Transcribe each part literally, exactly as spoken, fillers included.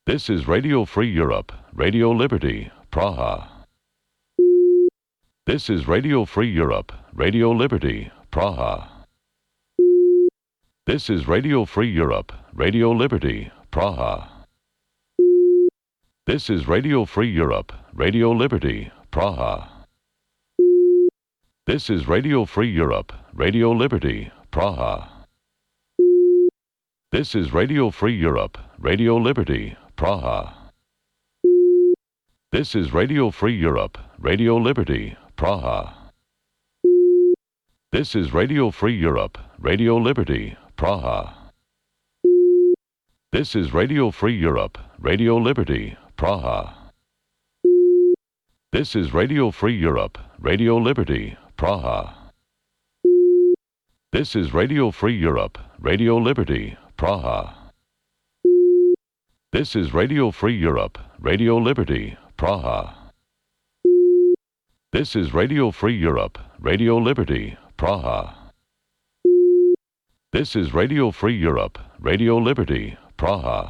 This is Radio Free Europe, Radio Liberty, Praha. This is Radio Free Europe, Radio Liberty, Praha. This is Radio Free Europe, Radio Liberty, Praha. This is Radio Free Europe, Radio Liberty, Praha. This is Radio Free Europe, Radio Liberty, Praha. This is Radio Free Europe, Radio Liberty, Praha. This is Radio Free Europe, Radio Liberty, Praha. This is Radio Free Europe, Radio Liberty, Praha. This is Radio Free Europe, Radio Liberty, Praha. This is Radio Free Europe, Radio Liberty, Praha. This is Radio Free Europe, Radio Liberty, Praha. This is Radio Free Europe, Radio Liberty, Praha. This is Radio Free Europe, Radio Liberty, Praha. This is Radio Free Europe, Radio Liberty, Praha.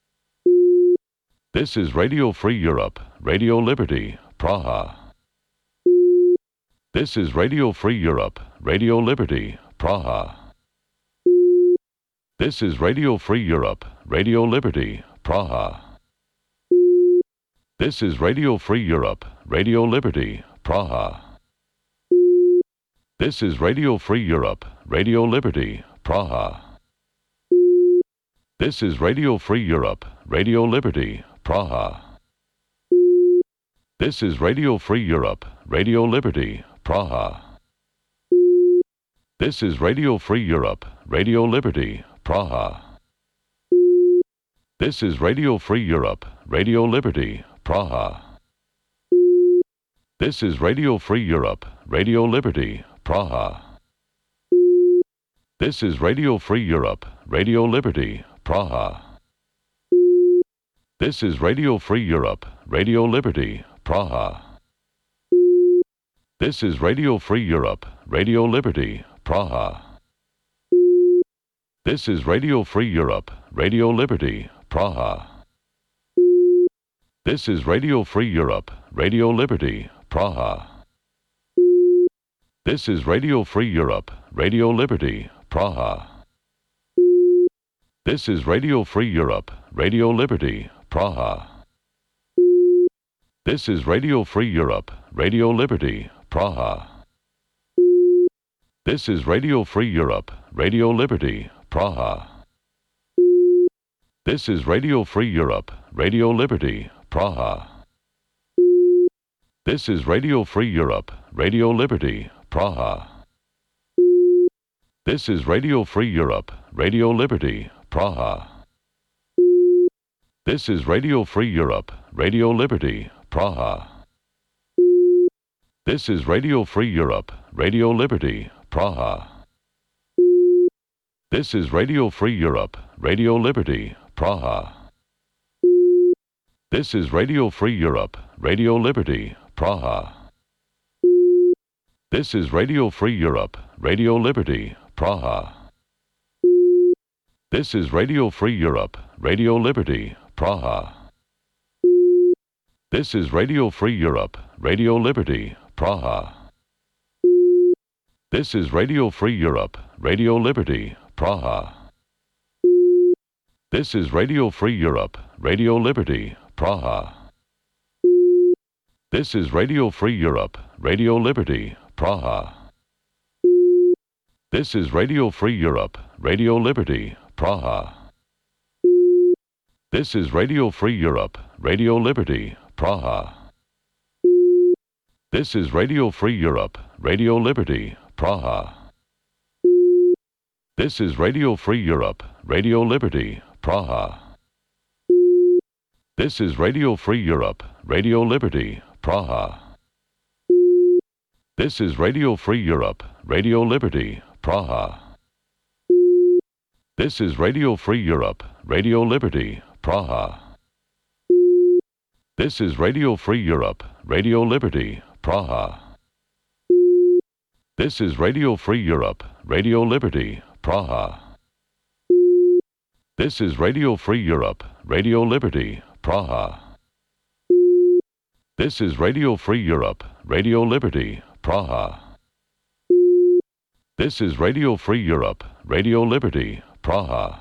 This is Radio Free Europe, Radio Liberty, Praha. This is Radio Free Europe, Radio Liberty, Praha. This is Radio Free Europe, Radio Liberty, Praha. This is Radio Free Europe, Radio Liberty, Praha. This is Radio Free Europe, Radio Liberty, Praha. This is Radio Free Europe, Radio Liberty, Praha. This is Radio Free Europe, Radio Liberty, Praha. This is Radio Free Europe, Radio Liberty, Praha. This is Radio Free Europe, Radio Liberty, Praha. This is Radio Free Europe, Radio Liberty, Praha. This is Radio Free Europe, Radio Liberty, Praha. This is Radio Free Europe, Radio Liberty, Praha. This is Radio Free Europe, Radio Liberty, Praha. This is Radio Free Europe, Radio Liberty, Praha. This is Radio Free Europe, Radio Liberty, Praha. This is Radio Free Europe, Radio Liberty, Praha. This is Radio Free Europe, Radio Liberty, Praha. This is Radio Free Europe, Radio Liberty, Praha. This is Radio Free Europe, Radio Liberty, Praha. This is Radio Free Europe, Radio Liberty, Praha. This is Radio Free Europe, Radio Liberty, Praha. This is Radio Free Europe, Radio Liberty, Praha. This is Radio Free Europe, Radio Liberty, Praha. This is Radio Free Europe, Radio Liberty, Praha. This is Radio Free Europe, Radio Liberty, Praha. This is Radio Free Europe, Radio Liberty, Praha. This is Radio Free Europe, Radio Liberty, Praha. This is Radio Free Europe, Radio Liberty, Praha. This is Radio Free Europe, Radio Liberty, Praha. This is Radio Free Europe, Radio Liberty, Praha. This is Radio Free Europe, Radio Liberty, Praha. This is Radio Free Europe, Radio Liberty, Praha. This is Radio Free Europe, Radio Liberty, Praha. This is Radio Free Europe, Radio Liberty, Praha. This is Radio Free Europe, Radio Liberty, Praha. This is Radio Free Europe, Radio Liberty, Praha. This is Radio Free Europe, Radio Liberty, Praha. This is Radio Free Europe, Radio Liberty, Praha. This is Radio Free Europe, Radio Liberty, Praha. This is Radio Free Europe, Radio Liberty, Praha. This is Radio Free Europe, Radio Liberty, Praha. This is Radio Free Europe, Radio Liberty, Praha. This is Radio Free Europe, Radio Liberty, Praha. This is Radio Free Europe, Radio Liberty, Praha.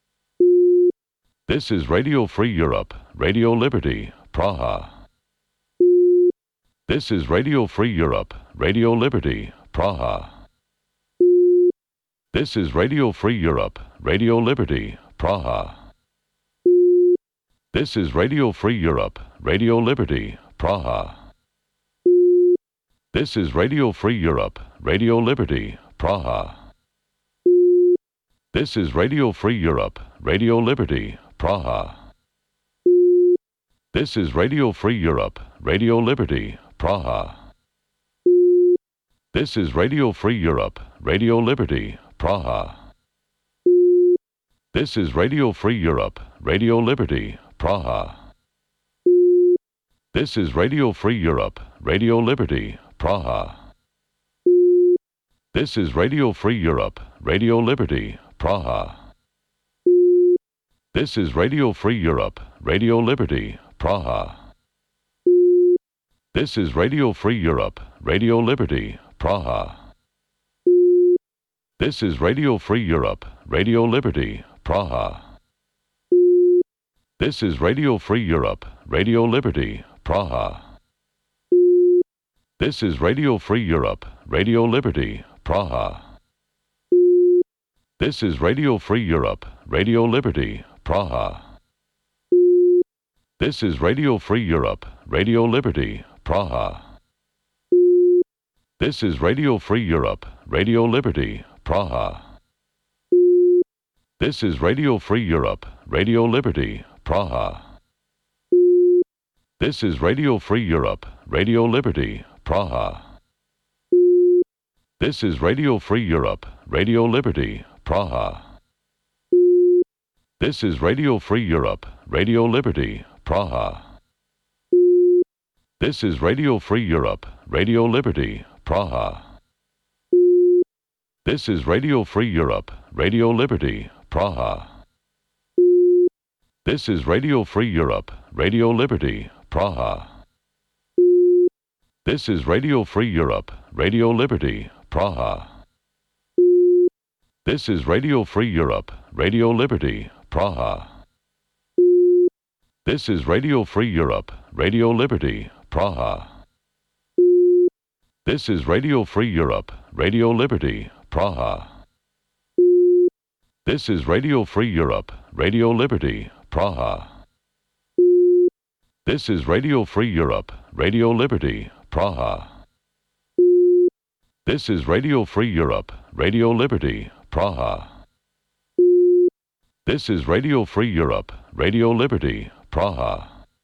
This is Radio Free Europe, Radio Liberty, Praha. This is Radio Free Europe, Radio Liberty, Praha. This is Radio Free Europe, Radio Liberty, Praha. This is Radio Free Europe, Radio Liberty, Praha. This is Radio Free Europe, Radio Liberty, Praha. This is Radio Free Europe, Radio Liberty, Praha. This is Radio Free Europe, Radio Liberty, Praha. This is Radio Free Europe, Radio Liberty, Praha. This is Radio Free Europe, Radio Liberty, Praha. This is Radio Free Europe, Radio Liberty, Praha. This is Radio Free Europe, Radio Liberty, Praha. This is Radio Free Europe, Radio Liberty, Praha. This is Radio Free Europe, Radio Liberty, Praha. This is Radio Free Europe, Radio Liberty, Praha. This is Radio Free Europe, Radio Liberty, Praha. This is Radio Free Europe, Radio Liberty, Praha. This is Radio Free Europe, Radio Liberty, Praha. This is Radio Free Europe, Radio Liberty, Praha. This is Radio Free Europe, Radio Liberty, Praha. This is Radio Free Europe, Radio Liberty, Praha. This is Radio Free Europe, Radio Liberty, Praha. This is Radio Free Europe, Radio Liberty, Praha. This is Radio Free Europe, Radio Liberty, Praha. This is Radio Free Europe, Radio Liberty, Praha. This is Radio Free Europe, Radio Liberty, Praha. This is Radio Free Europe, Radio Liberty, Praha. This is Radio Free Europe, Radio Liberty, Praha. This is Radio Free Europe, Radio Liberty, Praha. This is Radio Free Europe, Radio Liberty, Praha. This is Radio Free Europe, Radio Liberty, Praha. This is Radio Free Europe, Radio Liberty, Praha. This is Radio Free Europe, Radio Liberty, Praha. This is Radio Free Europe, Radio Liberty, Praha. This is Radio Free Europe, Radio Liberty, Praha.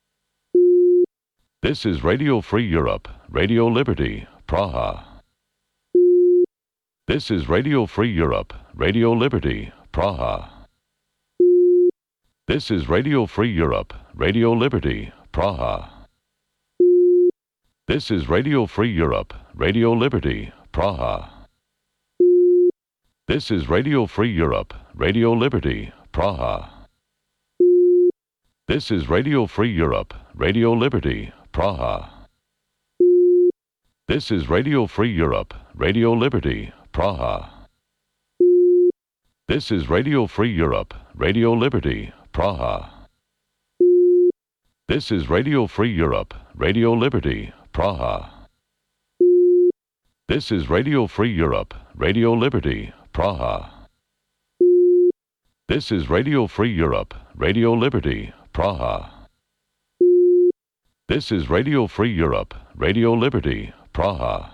This is Radio Free Europe, Radio Liberty, Praha. This is Radio Free Europe, Radio Liberty, Praha. This is Radio Free Europe, Radio Liberty, Praha. This is Radio Free Europe, Radio Liberty, Praha. This is Radio Free Europe, Radio Liberty, Praha. This is Radio Free Europe, Radio Liberty, Praha. This is Radio Free Europe, Radio Liberty, Praha. This is Radio Free Europe, Radio Liberty, Praha. This is Radio Free Europe, Radio Liberty, Praha. This is Radio Free Europe, Radio Liberty, Praha. This is Radio Free Europe, Radio Liberty, Praha. This is Radio Free Europe, Radio Liberty, Praha.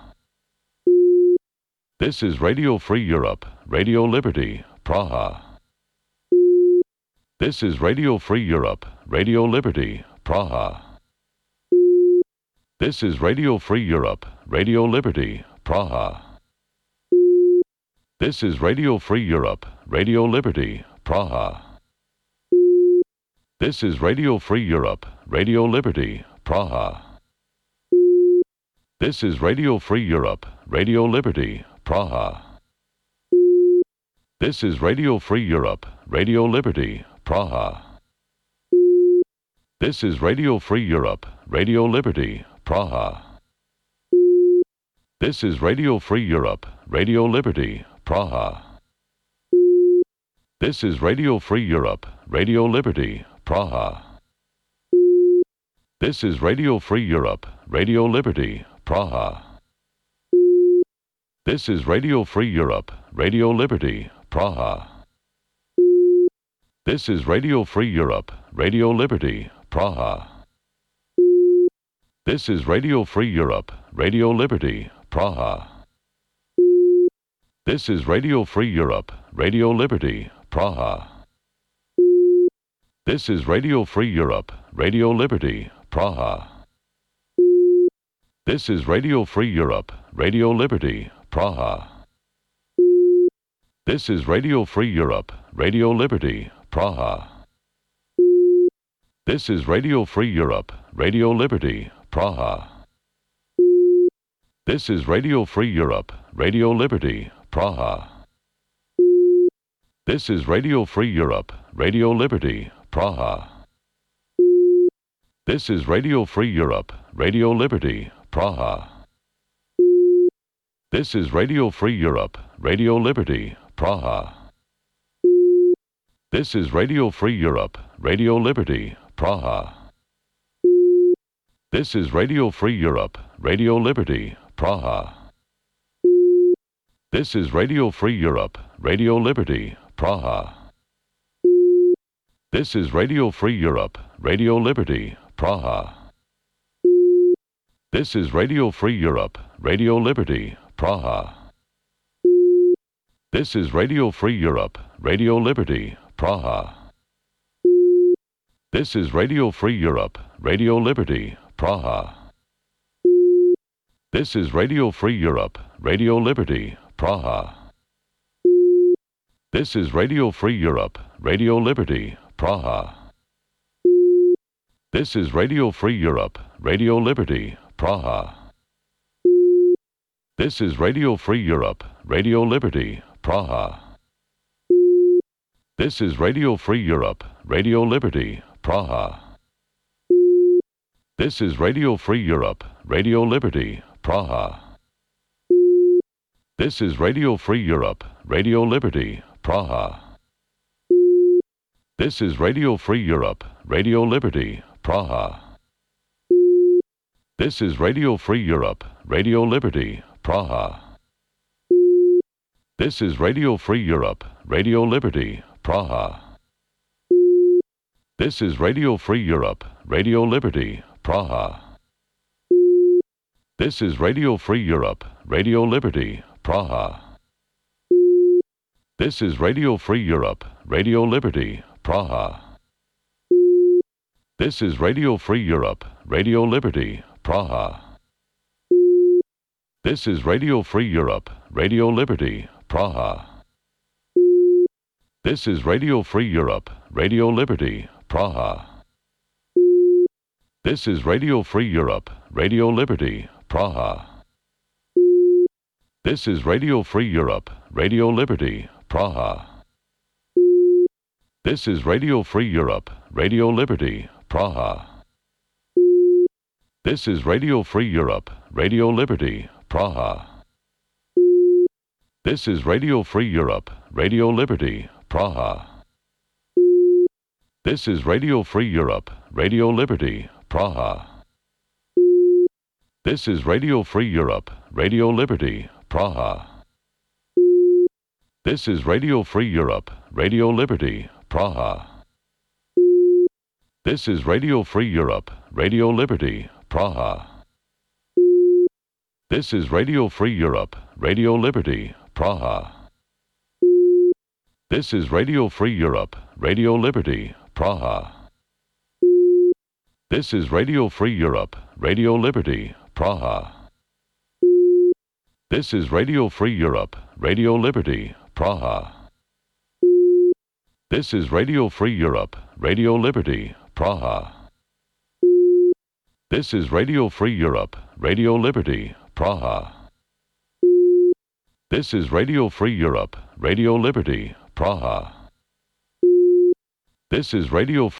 This is Radio Free Europe, Radio Liberty, Praha. This is Radio Free Europe, Radio Liberty, Praha. This is Radio Free Europe, Radio Liberty, Praha. This is Radio Free Europe, Radio Liberty, Praha. This is Radio Free Europe, Radio Liberty, Praha. This is Radio Free Europe, Radio Liberty, Praha. This is Radio Free Europe, Radio Liberty, Praha. This is Radio Free Europe, Radio Liberty, Praha. This is Radio Free Europe, Radio Liberty, Praha. This is Radio Free Europe, Radio Liberty, Praha. This is Radio Free Europe, Radio Liberty, Praha. This is Radio Free Europe, Radio Liberty, Praha. This is Radio Free Europe, Radio Liberty, Praha. This is Radio Free Europe, Radio Liberty, Praha. This is Radio Free Europe, Radio Liberty, Praha. This is Radio Free Europe, Radio Liberty, Praha. This is Radio Free Europe, Radio Liberty, Praha. This is Radio Free Europe, Radio Liberty, Praha. This is Radio Free Europe, Radio Liberty, Praha. This is Radio Free Europe, Radio Liberty, Praha. This is Radio Free Europe, Radio Liberty, Praha. This is Radio Free Europe, Radio Liberty, Praha. This is Radio Free Europe, Radio Liberty, Praha. This is Radio Free Europe, Radio Liberty, Praha. This is Radio Free Europe, Radio Liberty, Praha. This is Radio Free Europe, Radio Liberty, Praha. This is Radio Free Europe, Radio Liberty, Praha. This is Radio Free Europe, Radio Liberty, Praha. This is Radio Free Europe, Radio Liberty, Praha. This is Radio Free Europe, Radio Liberty, Praha. This is Radio Free Europe, Radio Liberty, Praha. This is Radio Free Europe, Radio Liberty, Praha. This is Radio Free Europe, Radio Liberty, Praha. This is Radio Free Europe, Radio Liberty, Praha. This is Radio Free Europe, Radio Liberty, Praha. This is Radio Free Europe, Radio Liberty, Praha. This is Radio Free Europe, Radio Liberty, Praha. This is Radio Free Europe, Radio Liberty, Praha. This is Radio Free Europe, Radio Liberty, Praha. This is Radio Free Europe, Radio Liberty, Praha. This is Radio Free Europe, Radio Liberty, Praha. This is Radio Free Europe, Radio Liberty, Praha. This is Radio Free Europe, Radio Liberty, Praha. This is Radio Free Europe, Radio Liberty, Praha. This is Radio Free Europe, Radio Liberty, Praha. This is Radio Free Europe, Radio Liberty, Praha. This is Radio Free Europe, Radio Liberty, Praha. This is Radio Free Europe, Radio Liberty, Praha. This is Radio Free Europe, Radio Liberty, Praha. This is Radio Free Europe, Radio Liberty, Praha. This is Radio Free Europe, Radio Liberty, Praha. This is Radio Free Europe, Radio Liberty, Praha. This is Radio Free Europe, Radio Liberty, Praha. This is Radio Free Europe, Radio Liberty, Praha. This is Radio Free Europe, Radio Liberty, Praha. This is Radio Free Europe, Radio Liberty, Praha. This is Radio Free Europe, Radio Liberty, Praha. This is Radio Free Europe, Radio Liberty, Praha. This is Radio Free Europe, Radio Liberty, Praha. This is Radio Free Europe, Radio Liberty, Praha. This is Radio Free Europe, Radio Liberty, Praha. This is Radio Free Europe, Radio Liberty, Praha. This is Radio